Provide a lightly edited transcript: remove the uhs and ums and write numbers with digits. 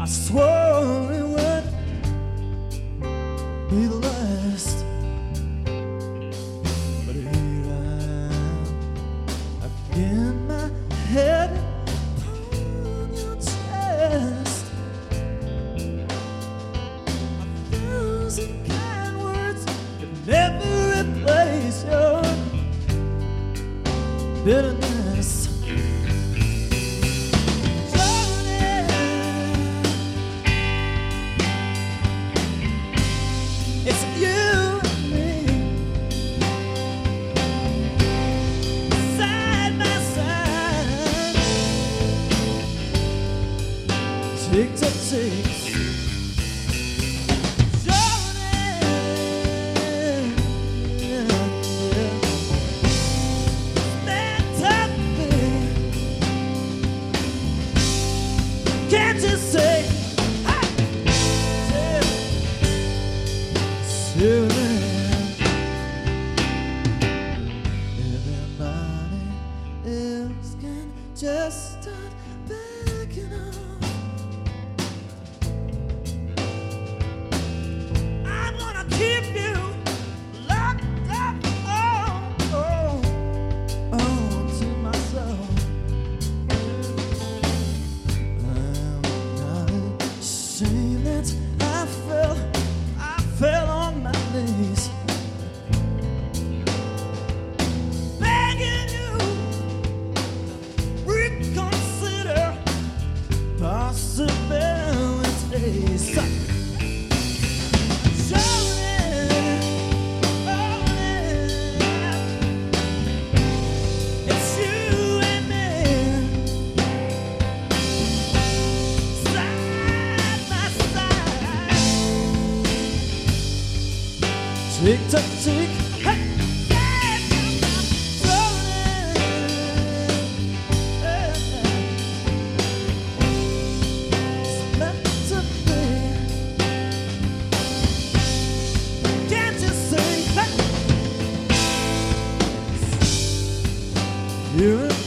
swore it would be the last, but here I am, again my head upon your chest. A thousand kind words could never replace your bitterness. It's you and me, side by side, tick tock tick. Can't you say, hey, everybody else can just start backing off. I'm gonna keep you locked up, to myself. I'm not ashamed that I fell on my knees, begging you reconsider possibilities. It's you and me, side by side, tick tock tick. Hey, it's meant to be. Can't you see? Hey, you're